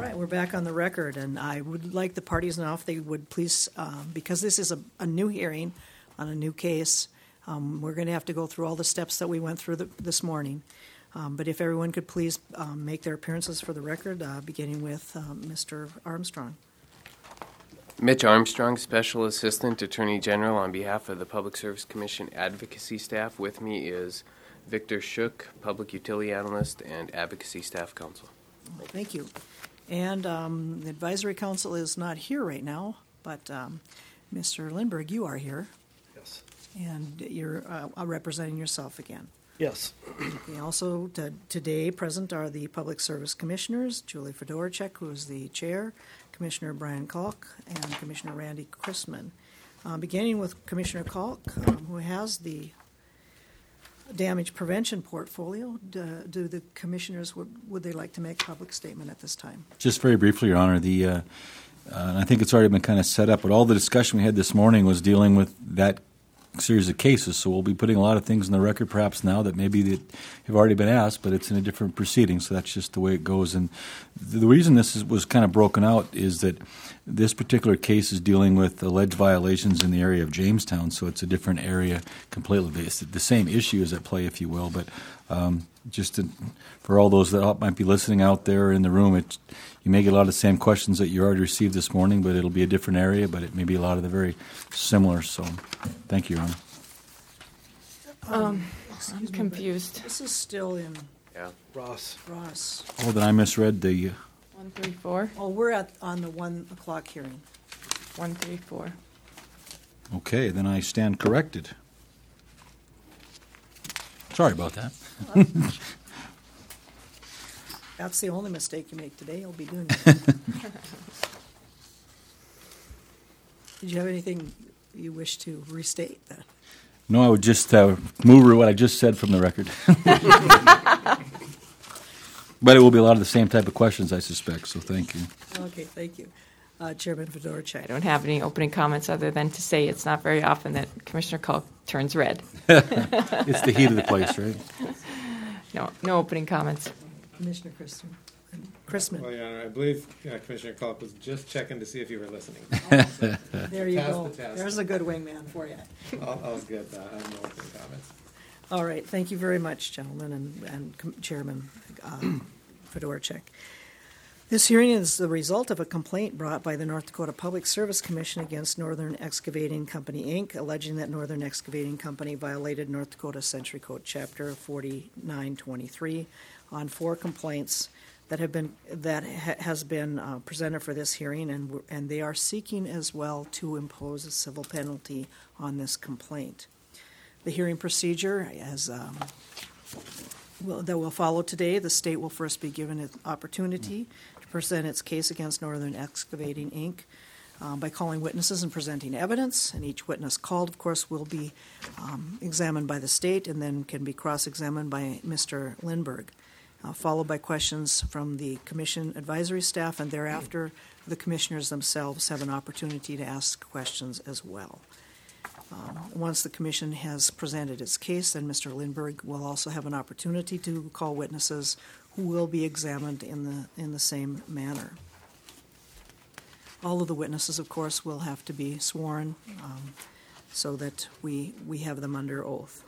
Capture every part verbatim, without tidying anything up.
right, we're back on the record, and I would like the parties now, if they would please, um, because this is a, a new hearing on a new case, um, we're going to have to go through all the steps that we went through the, this morning. Um, but if everyone could please um, make their appearances for the record, uh, beginning with um, Mister Armstrong. Mitch Armstrong, Special Assistant Attorney General on behalf of the Public Service Commission advocacy staff. With me is Victor Shook, Public Utility Analyst and Advocacy Staff Counsel. Thank you. And um, the Advisory Council is not here right now, but um, Mister Lindberg, you are here. Yes. And you're uh, representing yourself again. Yes. Okay, also t- today present are the Public Service Commissioners, Julie Fedorchak, who is the chair, Commissioner Brian Kalk, and Commissioner Randy Chrisman. Uh, beginning with Commissioner Kalk, um, who has the damage prevention portfolio. Do, do the commissioners, would, would they like to make a public statement at this time? Just very briefly, Your Honor, the uh, uh, and I think it's already been kind of set up, but all the discussion we had this morning was dealing with that series of cases, so we'll be putting a lot of things in the record perhaps now that maybe that have already been asked, but it's in a different proceeding, so that's just the way it goes. And the reason this is, was kind of broken out is that this particular case is dealing with alleged violations in the area of Jamestown, so it's a different area completely. It's the same issue is at play, if you will, but um, just to, for all those that might be listening out there in the room, it, you may get a lot of the same questions that you already received this morning, but it'll be a different area, but it may be a lot of the very similar, so thank you, Your Honor. Um, I'm me, confused. This is still in Yeah. Ross. Ross. Oh, then I misread the... Uh, one thirty-four. Oh, we're at on the one o'clock hearing. one thirty-four. okay, then I stand corrected. Sorry about that. That's the only mistake you make today. You'll be doing it. Did you have anything you wish to restate then? No, I would just uh, move what I just said from the record. But it will be a lot of the same type of questions, I suspect, so thank you. Okay, thank you. Uh, Chairman I Fedorchak. don't have any opening comments other than to say it's not very often that Commissioner Kalk turns red. It's the heat of the place, right? No, no opening comments. Commissioner Chrisman. Chrisman. Well, Your Honor, I believe uh, Commissioner Kalk was just checking to see if you were listening. There you Pass go. the test. There's a good wingman for you. all, all's good. Uh, I have no opening comments. All right, thank you very much, gentlemen, and, and Com- Chairman um, Fedorchak. This hearing is the result of a complaint brought by the North Dakota Public Service Commission against Northern Excavating Company, Incorporated, alleging that Northern Excavating Company violated North Dakota Century Code Chapter forty-nine twenty-three on four complaints that have been that ha- has been uh, presented for this hearing, and w- and they are seeking as well to impose a civil penalty on this complaint. The hearing procedure, as um, will, that will follow today, the state will first be given an opportunity to present its case against Northern Excavating, Incorporated um, by calling witnesses and presenting evidence, and each witness called, of course, will be um, examined by the state and then can be cross-examined by Mister Lindberg, uh, followed by questions from the commission advisory staff, and thereafter the commissioners themselves have an opportunity to ask questions as well. Um, once the commission has presented its case, then Mister Lindberg will also have an opportunity to call witnesses who will be examined in the in the same manner. All of the witnesses, of course, will have to be sworn um, so that we we have them under oath.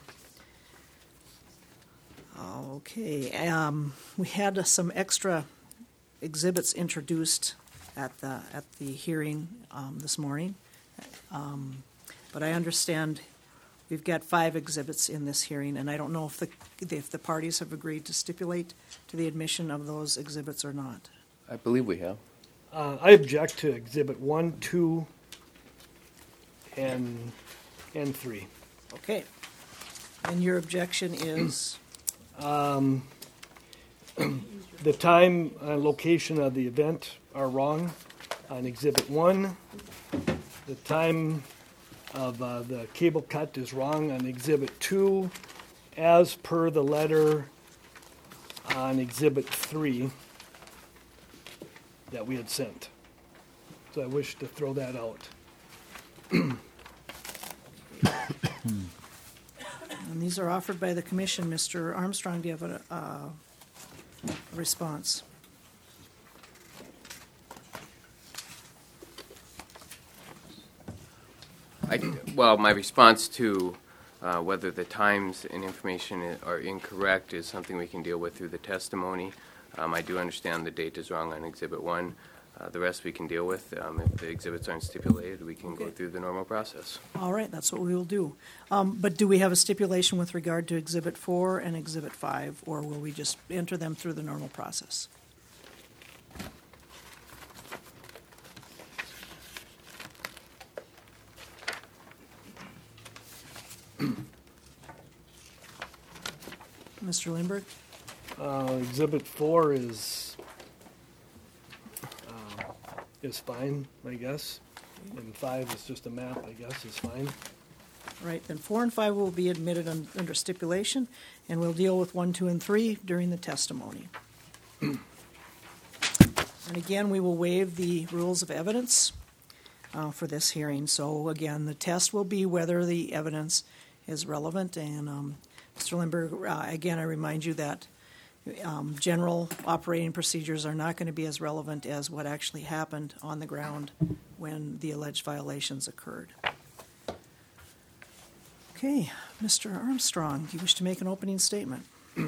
Okay, um, we had uh, some extra exhibits introduced at the at the hearing um, this morning. Um, But I understand we've got five exhibits in this hearing, and I don't know if the if the parties have agreed to stipulate to the admission of those exhibits or not. I believe we have. Uh, I object to Exhibit one, two, and and three. Okay. And your objection is? Um, the time and location of the event are wrong on Exhibit one. The time of uh, the cable cut is wrong on Exhibit two, as per the letter on Exhibit three that we had sent. So I wish to throw that out. And these are offered by the commission. Mister Armstrong, do you have a, uh, a response? I, well, my response to uh, whether the times and information i- are incorrect is something we can deal with through the testimony. Um, I do understand the date is wrong on Exhibit one. Uh, the rest we can deal with. Um, if the exhibits aren't stipulated, we can go Okay. through the normal process. All right, that's what we will do. Um, But do we have a stipulation with regard to Exhibit four and Exhibit five, or will we just enter them through the normal process? Mister Lindberg? Uh, exhibit four is, um, is fine, I guess. And five is just a map, I guess, is fine. All right, then four and five will be admitted un- under stipulation, and we'll deal with one, two, and three during the testimony. And again, we will waive the rules of evidence uh, for this hearing. So again, the test will be whether the evidence is relevant. And um, Mister Lindberg, uh, again, I remind you that um, general operating procedures are not going to be as relevant as what actually happened on the ground when the alleged violations occurred. Okay, Mister Armstrong, do you wish to make an opening statement?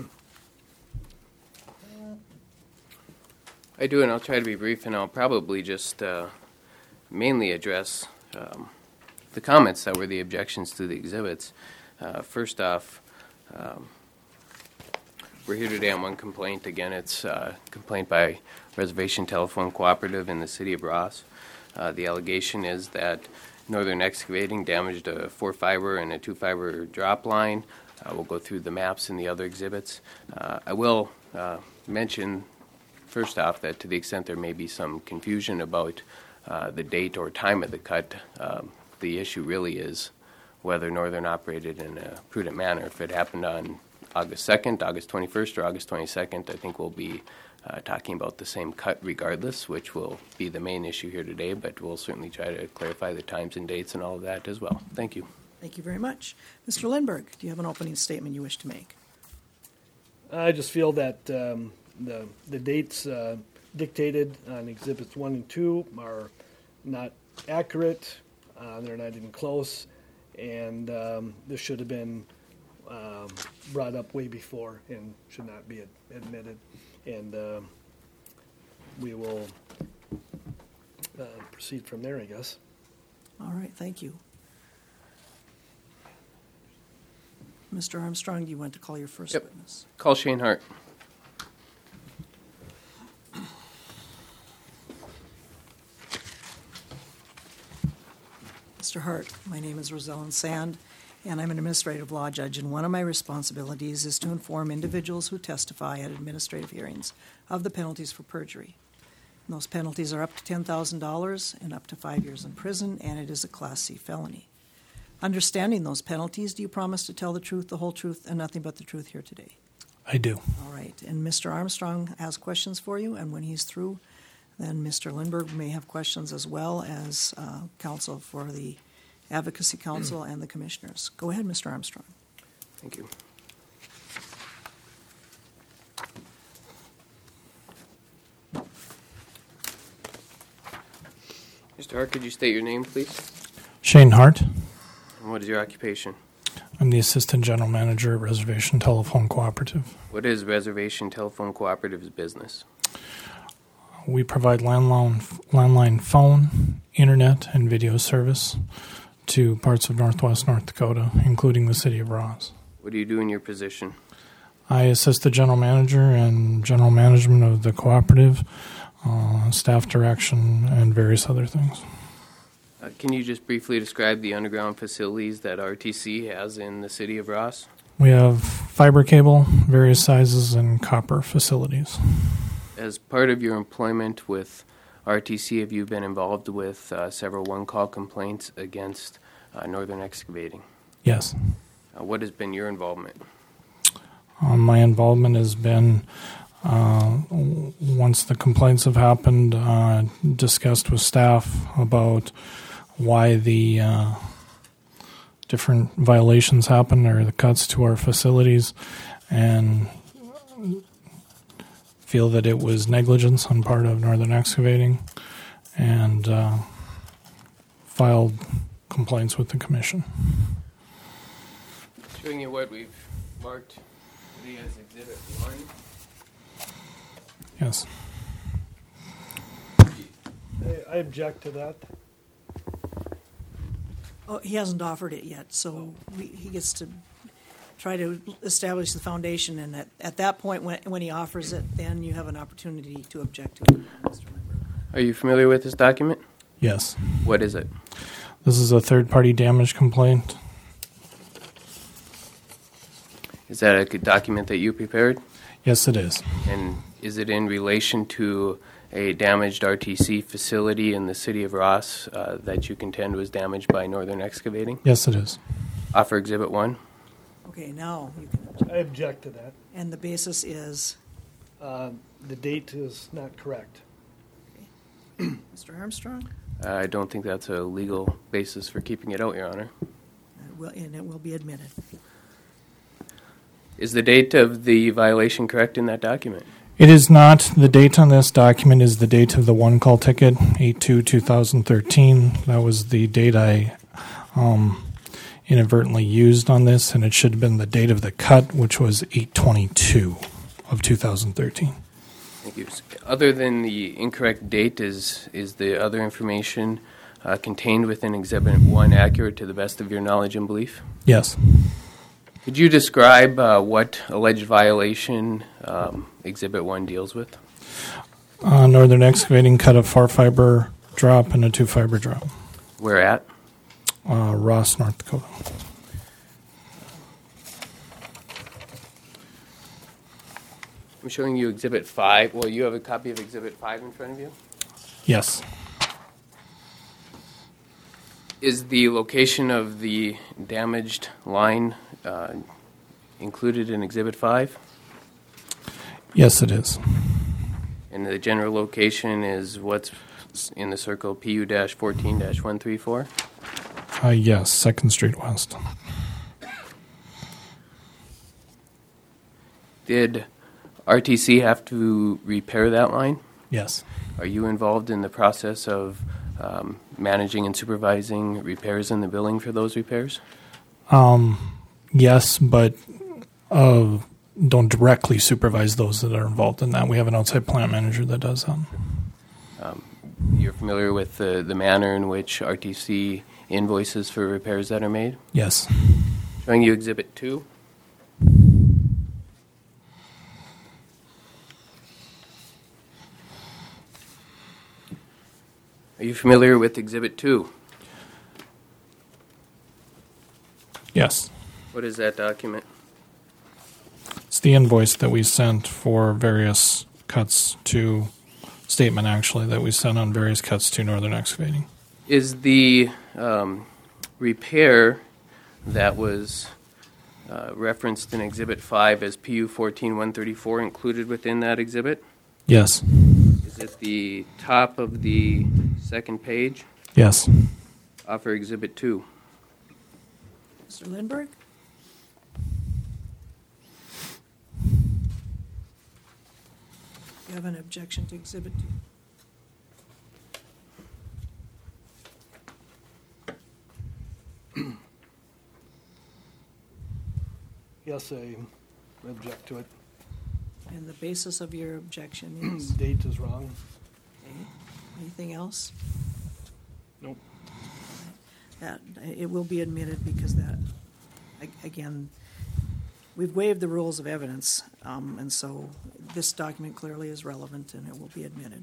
I do, and I'll try to be brief, and I'll probably just uh, mainly address um, the comments that were the objections to the exhibits. Uh, first off, um, we're here today on one complaint. Again, it's a complaint by Reservation Telephone Cooperative in the city of Ross. Uh, the allegation is that Northern Excavating damaged a four-fiber and a two-fiber drop line. Uh, we'll go through the maps and the other exhibits. Uh, I will uh, mention, first off, that to the extent there may be some confusion about uh, the date or time of the cut, um, the issue really is whether Northern operated in a prudent manner. If it happened on August second, August twenty-first, or August twenty-second, I think we'll be uh, talking about the same cut regardless, which will be the main issue here today, but we'll certainly try to clarify the times and dates and all of that as well. Thank you. Thank you very much. Mister Lindberg, do you have an opening statement you wish to make? I just feel that um, the the dates uh, dictated on exhibits one and two are not accurate. Uh, they're not even close, and um, this should have been um, brought up way before and should not be ad- admitted. And um we will uh, proceed from there, I guess. All right, thank you. Mister Armstrong, do you want to call your first Yep. witness? Call Shane Hart. Mister Hart, my name is Rosellen Sand, and I'm an administrative law judge, and one of my responsibilities is to inform individuals who testify at administrative hearings of the penalties for perjury. And those penalties are up to ten thousand dollars and up to five years in prison, and it is a Class C felony. Understanding those penalties, do you promise to tell the truth, the whole truth, and nothing but the truth here today? I do. All right, and Mister Armstrong has questions for you, and when he's through, then Mister Lindberg may have questions as well as uh, counsel for the Advocacy Council and the commissioners. Go ahead, Mister Armstrong. Thank you. Mister Hart, could you state your name, please? Shane Hart. And what is your occupation? I'm the Assistant General Manager at Reservation Telephone Cooperative. What is Reservation Telephone Cooperative's business? We provide landline, landline phone, internet, and video service to parts of northwest North Dakota, including the city of Ross. What do you do in your position? I assist the General Manager and General Management of the cooperative, uh, staff direction, and various other things. Uh, can you just briefly describe the underground facilities that R T C has in the city of Ross? We have fiber cable, various sizes, and copper facilities. As part of your employment with R T C, have you been involved with uh, several one-call complaints against uh, Northern Excavating? Yes. Uh, what has been your involvement? Um, my involvement has been, uh, w- once the complaints have happened, uh, discussed with staff about why the uh, different violations happen or the cuts to our facilities, and feel that it was negligence on part of Northern Excavating, and uh, filed complaints with the commission. Showing you what we've marked as Exhibit one. Yes. I, I object to that. Oh, he hasn't offered it yet, so we, he gets to try to establish the foundation, and at, at that point, when, when he offers it, then you have an opportunity to object to it, Mister Member. Are you familiar with this document? Yes. What is it? This is a third-party damage complaint. Is that a document that you prepared? Yes, it is. And is it in relation to a damaged R T C facility in the city of Ross uh, that you contend was damaged by Northern Excavating? Yes, it is. Offer Exhibit one. Okay, now you can object. I object to that. And the basis is, Uh, the date is not correct. Mister Armstrong, Uh, I don't think that's a legal basis for keeping it out, Your Honor. uh, will, and it will be admitted. Is the date of the violation correct in that document? It is not. The date on this document is the date of the one call ticket, eight two two thousand thirteen. That was the date I um, inadvertently used on this, and it should have been the date of the cut, which was eight twenty-two of two thousand thirteen. Thank you. Other than the incorrect date, is is the other information uh, contained within Exhibit one accurate to the best of your knowledge and belief? Yes. Could you describe uh, what alleged violation um, Exhibit one deals with? Uh, Northern Excavating cut a four fiber drop and a two fiber drop. Where at? Uh, Ross, North Dakota. I'm showing you Exhibit five. Well, you have a copy of Exhibit five in front of you? Yes. Is the location of the damaged line uh, included in Exhibit five? Yes, it is. And the general location is what's in the circle P U fourteen dash one three four? Uh, yes, Second Street West. Did R T C have to repair that line? Yes. Are you involved in the process of um, managing and supervising repairs in the building for those repairs? Um, yes, but uh, don't directly supervise those that are involved in that. We have an outside plant manager that does that. Um, you're familiar with the, the manner in which R T C invoices for repairs that are made? Yes. Showing you Exhibit two. Are you familiar with Exhibit two? Yes. What is that document? It's the invoice that we sent for various cuts to, statement actually, that we sent on various cuts to Northern Excavating. Is the um, repair that was uh, referenced in Exhibit five as P U fourteen one thirty-four included within that exhibit? Yes. Is it the top of the second page? Yes. Offer Exhibit two. Mister Lindberg? You have an objection to Exhibit two? Yes, I object to it. And the basis of your objection is? Date is wrong. Okay. Anything else? Nope. That, it will be admitted because that, a- again, we've waived the rules of evidence, um, and so this document clearly is relevant and it will be admitted.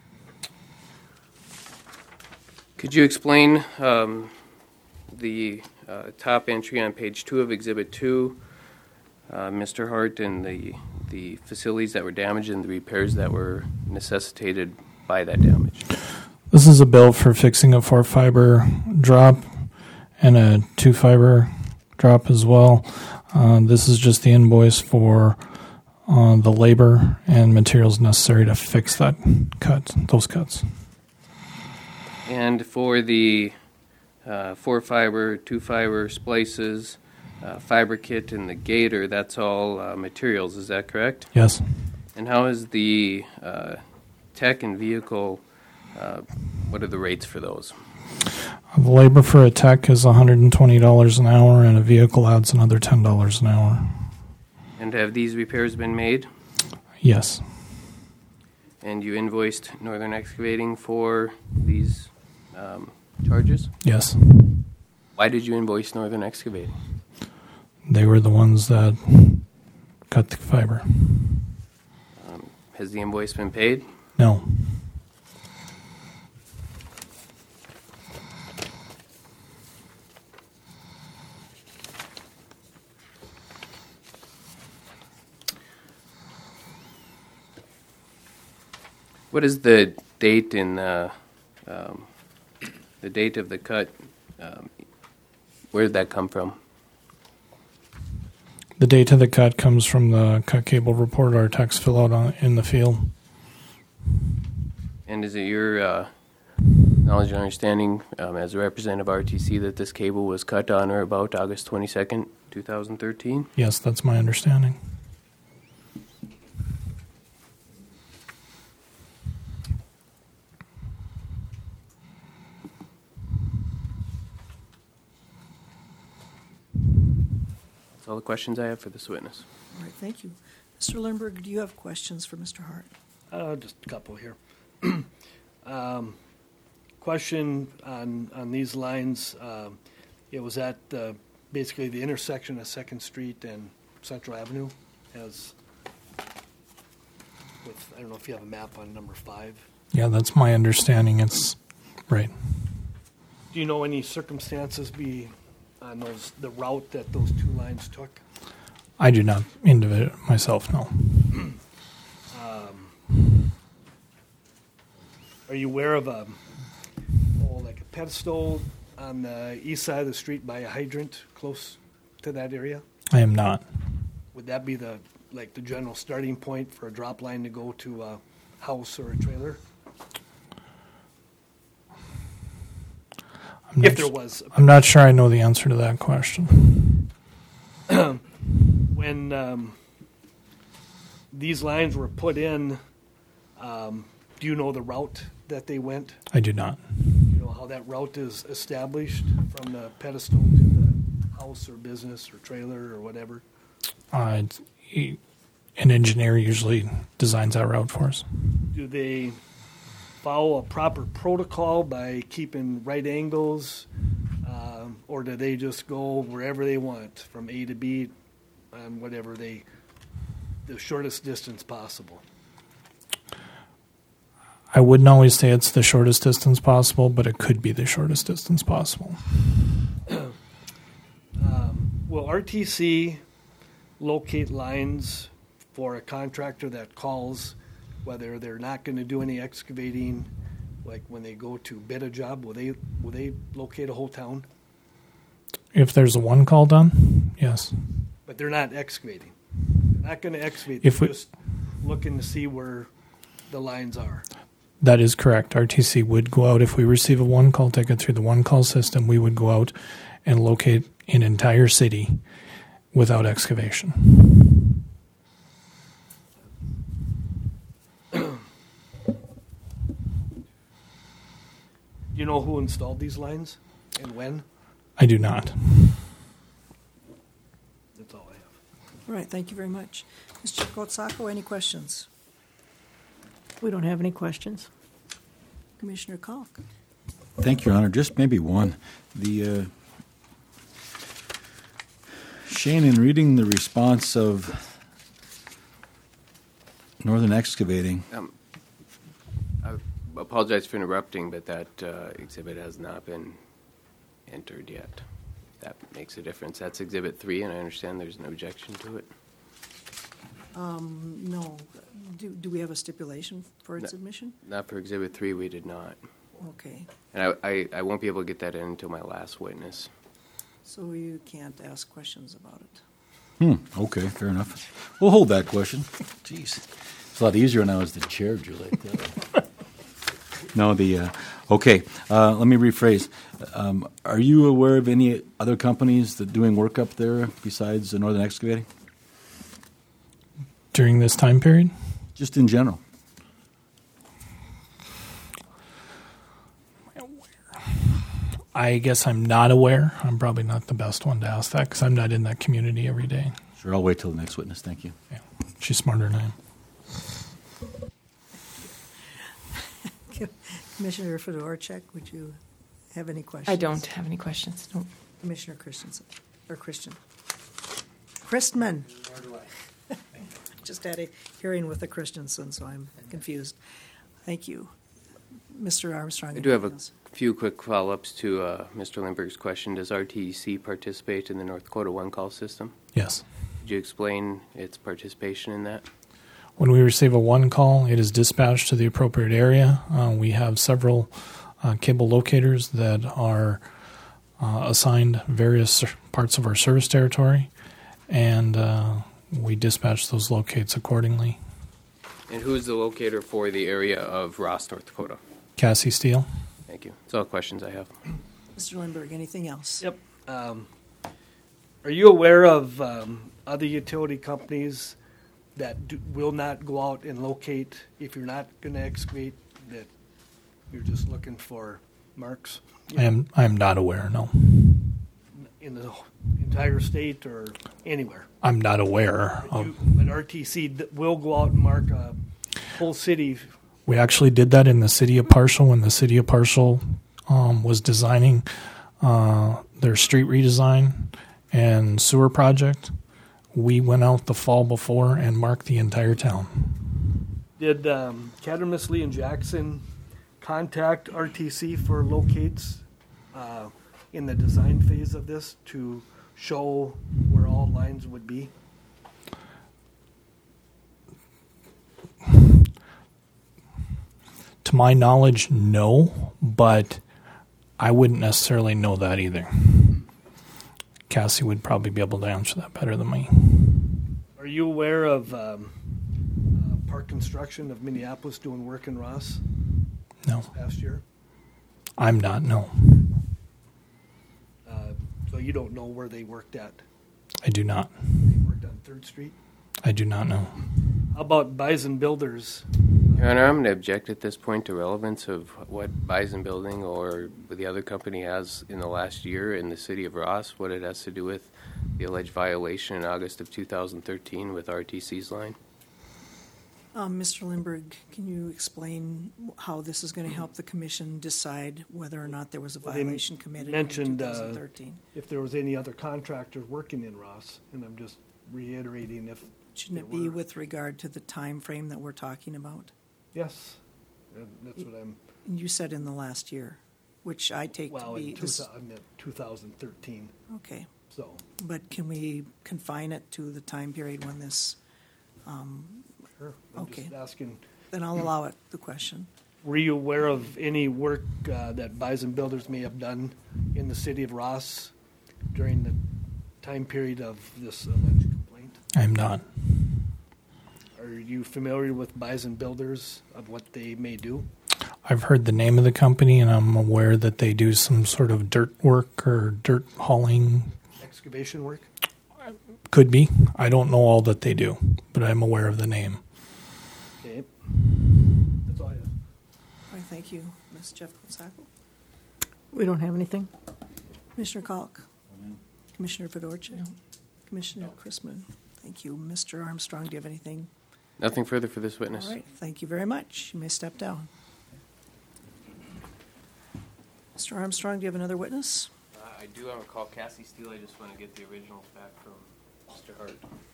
Could you explain um, the uh, top entry on page two of Exhibit two, uh, Mister Hart, and the the facilities that were damaged and the repairs that were necessitated by that damage? This is a bill for fixing a four fiber drop and a two fiber drop as well. Uh, this is just the invoice for uh, the labor and materials necessary to fix that cut, those cuts. And for the uh, four fiber, two fiber splices, uh, fiber kit, and the gator, that's all uh, materials, is that correct? Yes. And how is the uh, tech and vehicle, uh, what are the rates for those? The labor for a tech is one hundred twenty dollars an hour, and a vehicle adds another ten dollars an hour. And have these repairs been made? Yes. And you invoiced Northern Excavating for these um, charges? Yes. Why did you invoice Northern Excavating? They were the ones that cut the fiber. Um, has the invoice been paid? No. What is the date in the, um, the date of the cut? Um, where did that come from? The date of the cut comes from the cut cable report our techs fill out on, in the field. And is it your uh, knowledge and understanding um, as a representative of R T C that this cable was cut on or about August twenty-second, twenty thirteen? Yes, that's my understanding. That's all the questions I have for this witness. All right, thank you. Mister Lindberg, do you have questions for Mister Hart? Uh, just a couple here. um, question on on these lines. Um, it was at uh, basically the intersection of Second Street and Central Avenue. As with, I don't know if you have a map on number five. Yeah, that's my understanding. It's right. Do you know any circumstances be on those the route that those two lines took? I do not individually myself, no. um, are you aware of a oh, like a pedestal on the east side of the street by a hydrant close to that area? I am not. Would that be the like the general starting point for a drop line to go to a house or a trailer? I'm If not there s- was. I'm not sure I know the answer to that question. When um, these lines were put in, um, do you know the route that they went? I do not. Do you know how that route is established from the pedestal to the house or business or trailer or whatever? Uh, it's- he- an engineer usually designs that route for us. Do they follow a proper protocol by keeping right angles, um, or do they just go wherever they want from A to B on whatever they, the shortest distance possible? I wouldn't always say it's the shortest distance possible, but it could be the shortest distance possible. Um, will R T C locate lines for a contractor that calls, whether they're not going to do any excavating, like when they go to bid a job? Will they will they locate a whole town? If there's a one call done, yes. But they're not excavating. They're not going to excavate. If They're we- just looking to see where the lines are. That is correct. R T C would go out if we receive a one call ticket through the one call system. We would go out and locate an entire city without excavation. Do you know who installed these lines and when? I do not. That's all I have. All right, thank you very much. Mister Kotsako, any questions? We don't have any questions. Commissioner Kalk? Thank you, Your Honor. Just maybe one. The uh, Shane, in reading the response of Northern Excavating, Um, I apologize for interrupting, but that uh, exhibit has not been entered yet. That makes a difference. That's Exhibit three, and I understand there's an objection to it. Um, no. Do, do we have a stipulation for its No. admission? Not for Exhibit three, we did not. Okay, And I, I, I won't be able to get that in until my last witness. so you can't ask questions about it. hmm, okay, fair enough. We'll hold that question. Jeez. It's a lot easier when I was the chair, Julie. No, the, uh, okay, uh, let me rephrase. Um, are you aware of any other companies that doing work up there besides the Northern Excavating? During this time period? Just in general. I guess I'm not aware. I'm probably not the best one to ask that because I'm not in that community every day. Sure, I'll wait till the next witness. Thank you. Yeah. She's smarter than I am. Commissioner Fedorchak, would you have any questions? I don't have any questions. No. Commissioner Christensen, or Christian. Christman. Just had a hearing with the Christensen, so I'm confused. Thank you. Mister Armstrong. I do have a anything else? few quick follow-ups to uh, Mister Lindberg's question. Does R T E C participate in the North Dakota one-call system? Yes. Could you explain its participation in that? When we receive a one call, it is dispatched to the appropriate area. Uh, we have several uh, cable locators that are uh, assigned various parts of our service territory, and uh, we dispatch those locates accordingly. And who is the locator for the area of Ross, North Dakota? Cassie Steele. Thank you. That's all the questions I have. Mister Lindberg, anything else? Yep. Um, are you aware of um, other utility companies that do, will not go out and locate if you're not going to excavate, that you're just looking for marks? I am I am not aware, no. In the entire state or anywhere? I'm not aware But, of. you, but R T C d- will go out and mark a whole city. We actually did that in the city of Parshall when the city of Parshall um, was designing uh, their street redesign and sewer project. We went out the fall before and marked the entire town. Did um, Cattermas, Lee, and Jackson contact R T C for locates uh, in the design phase of this to show where all lines would be? To my knowledge, no, but I wouldn't necessarily know that either. Cassie would probably be able to answer that better than me. Are you aware of um, uh, Park Construction of Minneapolis doing work in Ross No, past year? I'm not, no. Uh, so you don't know where they worked at? I do not. They worked on Third Street? I do not know. How about Bison Builders? Your Honor, I'm going to object at this point to relevance of what Bison Building or the other company has in the last year in the city of Ross, what it has to do with the alleged violation in August of two thousand thirteen with R T C's line. Um, Mister Lindberg, can you explain how this is going to help the commission decide whether or not there was a Well, they violation committed in mentioned, uh, twenty thirteen? If there was any other contractors working in Ross, and I'm just reiterating if, Shouldn't it there be were. with regard to the time frame that we're talking about? yes, and that's what I'm, And you said in the last year, which I take well, to be in two this, thousand, I meant two thousand thirteen, okay. so. But can we confine it to the time period when this? Um, Sure. I'm just Okay. asking, then I'll allow it. The question. were you aware of any work uh, that Bison Builders may have done in the city of Ross during the time period of this alleged complaint? I'm not. Are you familiar with Bison Builders, of what they may do? I've heard the name of the company, and I'm aware that they do some sort of dirt work or dirt hauling. Excavation work? Could be. I don't know all that they do, but I'm aware of the name. Okay. That's all I have. All right, thank you, Miz Jeff Kosako. We don't have anything. Commissioner Kalk. Commissioner Fedorchak. Commissioner Chrisman. Thank you. Mister Armstrong, do you have anything? Nothing further for this witness. All right, thank you very much. You may step down. Mister Armstrong, do you have another witness? Uh, I do want to call Cassie Steele. I just want to get the originals back from Mister Hart.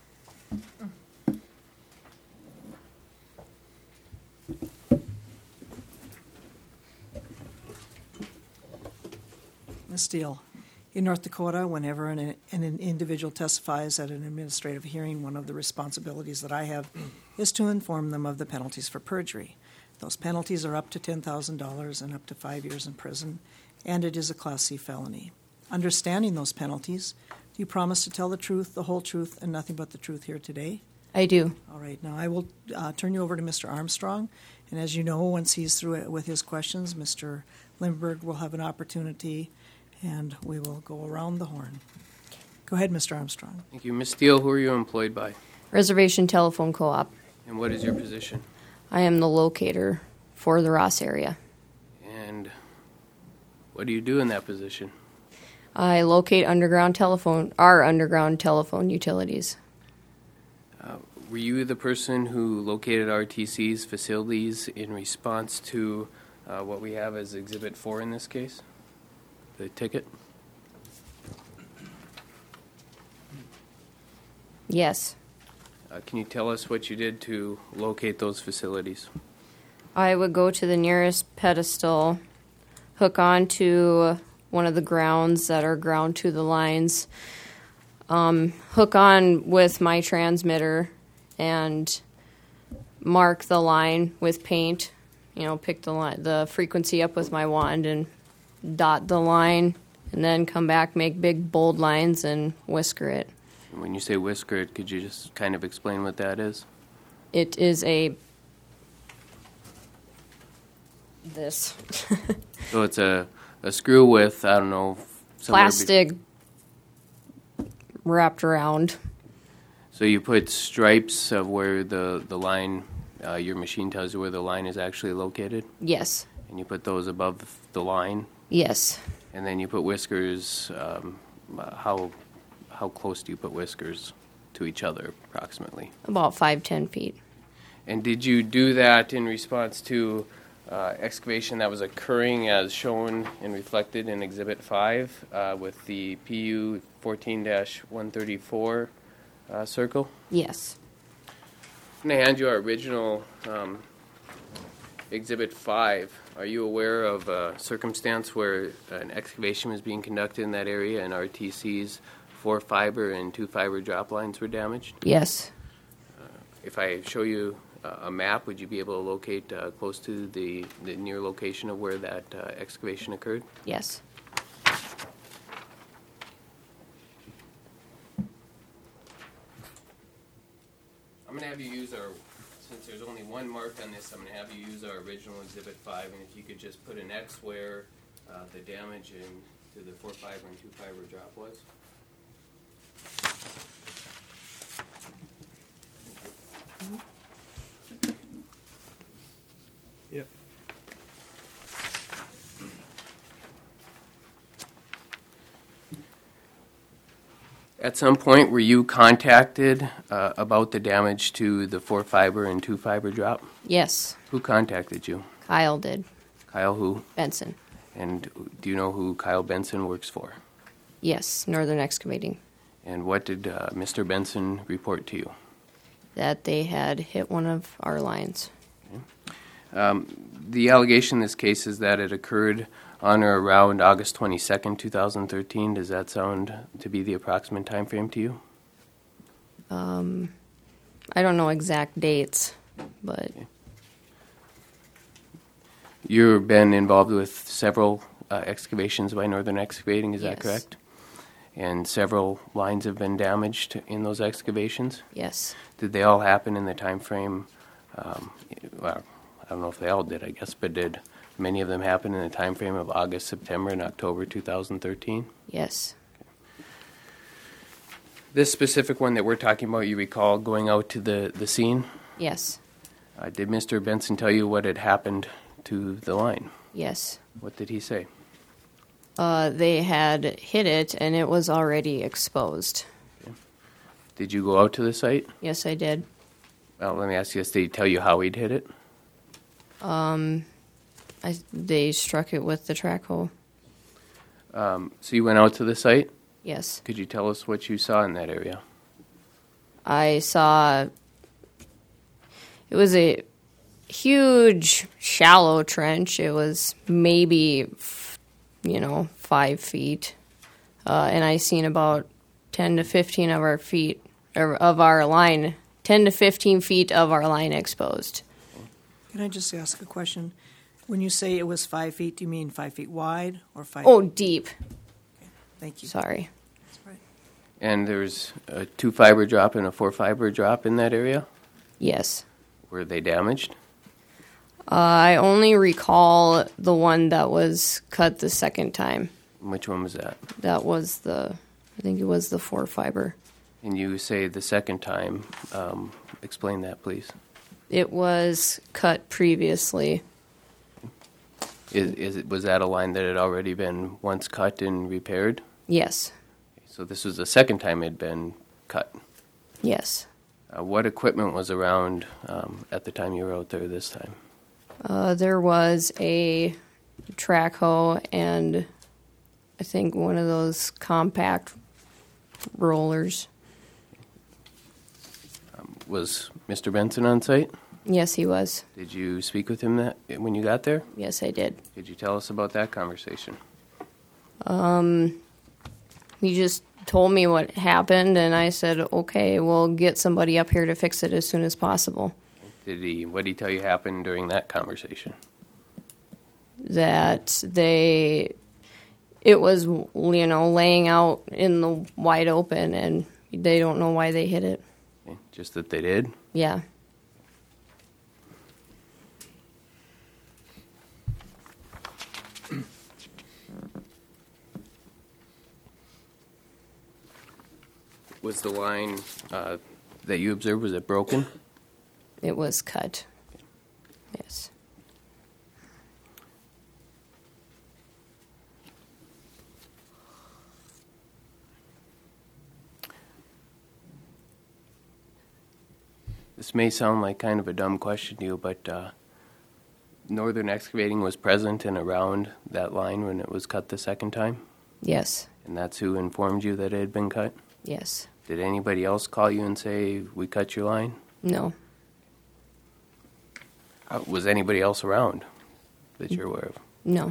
Miz Steele, in North Dakota, whenever an, an individual testifies at an administrative hearing, one of the responsibilities that I have is to inform them of the penalties for perjury. Those penalties are up to ten thousand dollars and up to five years in prison, and it is a Class C felony. Understanding those penalties, do you promise to tell the truth, the whole truth, and nothing but the truth here today? I do. All right, now I will uh, turn you over to Mister Armstrong, and as you know, once he's through it with his questions, Mister Lindberg will have an opportunity, and we will go around the horn. Go ahead, Mister Armstrong. Thank you. Miz Steele, who are you employed by? Reservation Telephone Co-op. And what is your position? I am the locator for the Ross area. And What do you do in that position? I locate underground telephone, our underground telephone utilities. Were you the person who located R T C's facilities in response to uh, what we have as Exhibit four in this case? The ticket? Yes. Uh, can you tell us what you did to locate those facilities? I would go to the nearest pedestal, hook on to one of the grounds that are ground to the lines, um, hook on with my transmitter, and mark the line with paint. You know, pick the line, the frequency up with my wand and dot the line, and then come back, make big bold lines, and whisker it. When you say whisker it, could you just kind of explain what that is? It is a this So it's a, a screw with, I don't know, somewhere be- plastic wrapped around. So you put stripes of where the, the line, uh, your machine tells you where the line is actually located, Yes. and you put those above the line, Yes. and then you put whiskers. Um, uh, how how close do you put whiskers to each other, approximately? About five, ten feet. And did you do that in response to uh, excavation that was occurring as shown and reflected in Exhibit five uh, with the P U fourteen dash one thirty-four uh, circle? Yes. I'm going to hand you our original um, Exhibit five. Are you aware of a circumstance where an excavation was being conducted in that area and R T C's four fiber and two fiber drop lines were damaged? Yes. If I show you uh, a map, would you be able to locate uh, close to the, the near location of where that uh, excavation occurred? Yes. I'm going to have you use our, since there's only one mark on this, I'm going to have you use our original Exhibit five, and if you could just put an X where uh, the damage in, to the four fiber and two fiber drop was. Yep. At some point, were you contacted uh, about the damage to the four fiber and two fiber drop? Yes. Who contacted you? Kyle did. Kyle who? Benson. And do you know who Kyle Benson works for? Yes. Northern Excavating. And what did uh, Mister Benson report to you? That they had hit one of our lines. Um, the allegation in this case is that it occurred on or around August twenty-second, two thousand thirteen. Does that sound to be the approximate time frame to you? Um, I don't know exact dates, but Okay. You've been involved with several uh, excavations by Northern Excavating, is that Yes. correct? And several lines have been damaged in those excavations? yes. Did they all happen in the time frame? Um, well, I don't know if they all did, I guess, but did many of them happen in the time frame of August, September, and October two thousand thirteen? Yes. This specific one that we're talking about, you recall going out to the, the scene? Yes. Uh, did Mister Benson tell you what had happened to the line? Yes. What did he say? Uh, they had hit it, and it was already exposed. Did you go out to the site? Yes, I did. Well, let me ask you this. Did he tell you how he'd hit it? Um, I, they struck it with the track hole. Um, so you went out to the site? Yes. Could you tell us what you saw in that area? I saw it was a huge, shallow trench. It was maybe, you know, five feet. Uh, and I seen about ten to fifteen of our feet, or of our line, ten to fifteen feet of our line exposed. Can I just ask a question? When you say it was five feet, do you mean five feet wide or five? Oh, deep. Thank you. Sorry. That's right. And there's a two fiber drop and a four fiber drop in that area? Yes. Were they damaged? Uh, I only recall the one that was cut the second time. Which one was that? That was the, I think it was the four fiber. And you say the second time. Um, explain that, please. It was cut previously. Is, is it was that a line that had already been once cut and repaired? Yes. So this was the second time it had been cut. Yes. Uh, what equipment was around um, at the time you were out there this time? Uh, there was a track hoe and I think one of those compact rollers. Um, was Mister Benson on site? Yes, he was. Did you speak with him that when you got there? Yes, I did. Did you tell us about that conversation? Um, he just told me what happened, and I said, okay, we'll get somebody up here to fix it as soon as possible. Did he? What did he tell you happened during that conversation? That they, it was, you know, laying out in the wide open, and they don't know why they hit it. Okay. Just that they did? Yeah. Was the line uh, that you observed, was it broken? It was cut. Yes. This may sound like kind of a dumb question to you, but uh, Northern Excavating was present and around that line when it was cut the second time? Yes. And that's who informed you that it had been cut? Yes. Did anybody else call you and say, we cut your line? No. Uh, was anybody else around that you're aware of? No.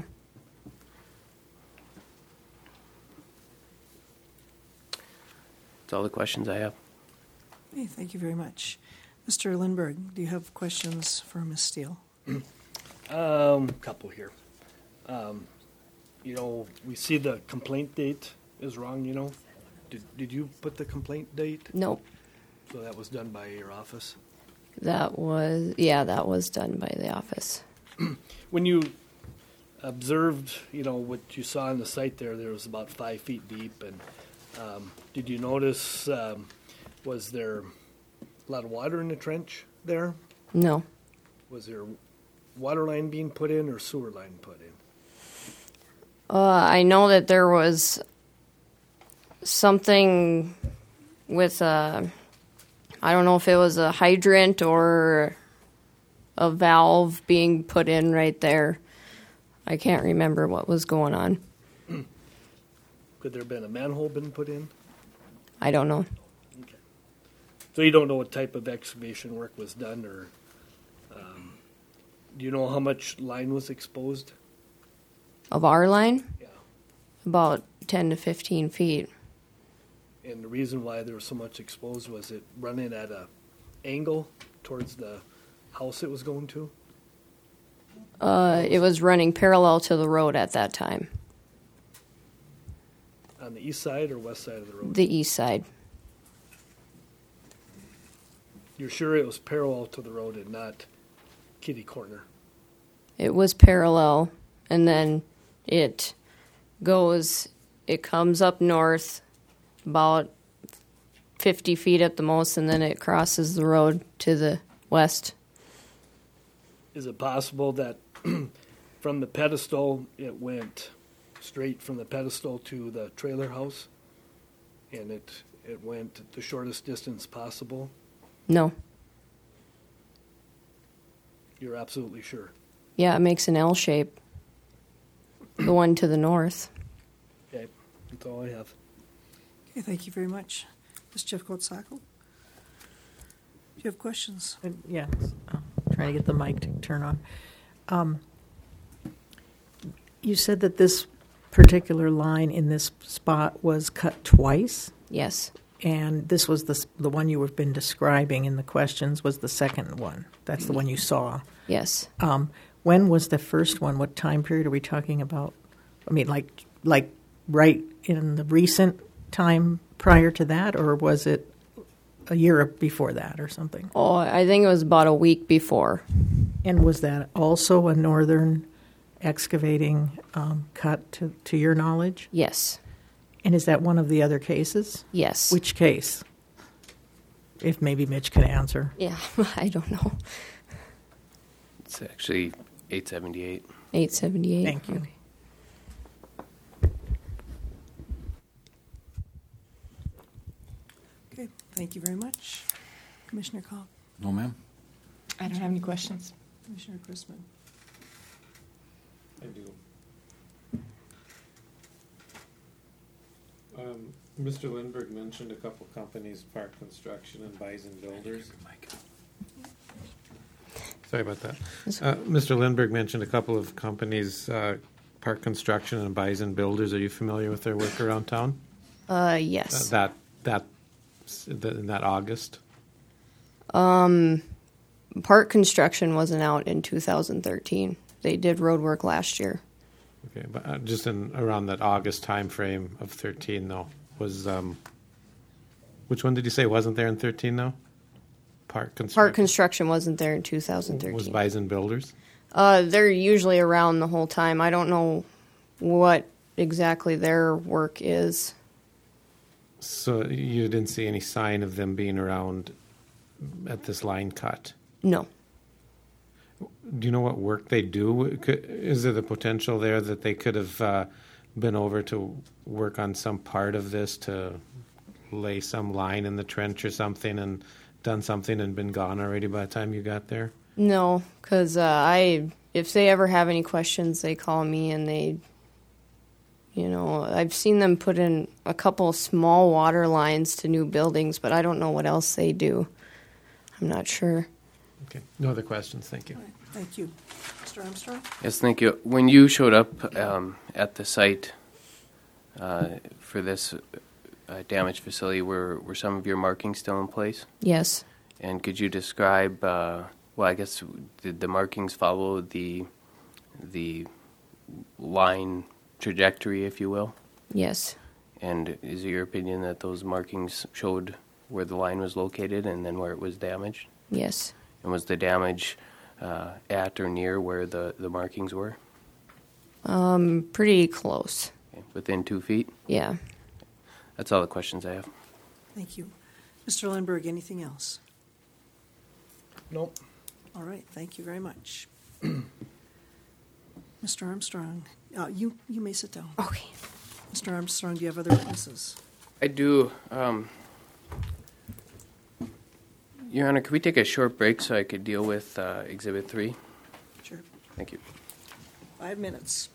That's all the questions I have. Okay, thank you very much. Mister Lindberg, do you have questions for Miz Steele? Um, couple here. Um, you know, we see the complaint date is wrong, you know. Did, did you put the complaint date? Nope. So that was done by your office? That was, yeah, that was done by the office. When you observed, you know, what you saw on the site there, there was about five feet deep. And um, did you notice, um, was there a lot of water in the trench there? No. Was there water line being put in or sewer line put in? Uh, I know that there was something with a, I don't know if it was a hydrant or a valve being put in right there. I can't remember what was going on. Could there have been a manhole been put in? I don't know. Okay. So you don't know what type of excavation work was done, or um, do you know how much line was exposed? Of our line? Yeah. About ten to fifteen feet. And the reason why there was so much exposed, was it running at a angle towards the house it was going to? Uh, it was running parallel to the road at that time. On the east side or west side of the road? The east side. You're sure it was parallel to the road and not kitty corner? It was parallel, and then it goes, it comes up north about fifty feet at the most, and then it crosses the road to the west. Is it possible that from the pedestal it went straight from the pedestal to the trailer house, and it it went the shortest distance possible? No. You're absolutely sure? Yeah, it makes an L shape. The one to the north. Okay, that's all I have. Okay, thank you very much. Miz Jeffcoat-Sackle, do you have questions? Uh, Yeah, oh, trying to get the mic to turn on. Um, you said that this particular line in this spot was cut twice, Yes. and this was the s- the one you have been describing in the questions was the second one. That's the one you saw. Yes. Um, when was the first one? What time period are we talking about? I mean, like like right in the recent time prior to that, or was it a year before that or something? Oh, I think it was about a week before. And was that also a northern excavating um, cut, to, to your knowledge? Yes. And is that one of the other cases? Yes. Which case? If maybe Mitch could answer. Yeah, I don't know. It's actually eight seventy-eight. eight seventy-eight. Thank you. Okay. Okay, thank you very much. Commissioner Cobb, No, ma'am. I don't have any questions. Commissioner Chrisman. I do. Um, Mister Lindbergh mentioned a couple companies, Park Construction and Bison Builders. Sorry about that. Uh, Mister Lindbergh mentioned a couple of companies, uh, Park Construction and Bison Builders. Are you familiar with their work around town? Uh, yes. Uh, that that in that August. Um, Park Construction wasn't out in two thousand thirteen. They did road work last year. Okay, but uh, just in around that August time frame of thirteen, though, was um, which one did you say wasn't there in thirteen? Though, Park Construction. Park Construction wasn't there in two thousand thirteen. Was Bison Builders? Uh, they're usually around the whole time. I don't know what exactly their work is. So you didn't see any sign of them being around at this line cut? No. Do you know what work they do? Could, is there the potential there that they could have uh, been over to work on some part of this, to lay some line in the trench or something, and done something and been gone already by the time you got there? No, because uh, I, if they ever have any questions, they call me and they, you know, I've seen them put in a couple small water lines to new buildings, but I don't know what else they do. I'm not sure. Okay. No other questions. Thank you. All right, thank you. Mister Armstrong? Yes, thank you. When you showed up um, at the site uh, for this uh, damaged facility, were, were some of your markings still in place? Yes. And could you describe, uh, well, I guess, did the markings follow the the line trajectory, if you will? Yes. And is it your opinion that those markings showed where the line was located and then where it was damaged? Yes. And was the damage uh, at or near where the, the markings were? Um, pretty close. Okay. Within two feet? Yeah. That's all the questions I have. Thank you. Mister Lindbergh, anything else? Nope. All right, thank you very much. Mister Armstrong, uh, you, you may sit down. Okay. Mister Armstrong, do you have other witnesses? I do. Um, Your Honor, could we take a short break so I could deal with uh, Exhibit three? Sure. Thank you. Five minutes.